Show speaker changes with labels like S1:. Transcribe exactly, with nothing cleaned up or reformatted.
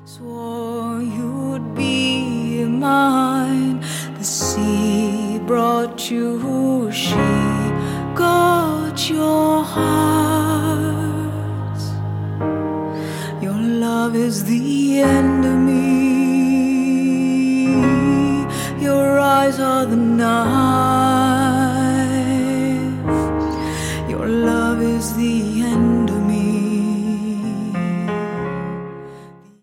S1: Swore you'd be mine. The sea brought you, she got your heart. Your love is the end of me. Your eyes are the knife. Your love is the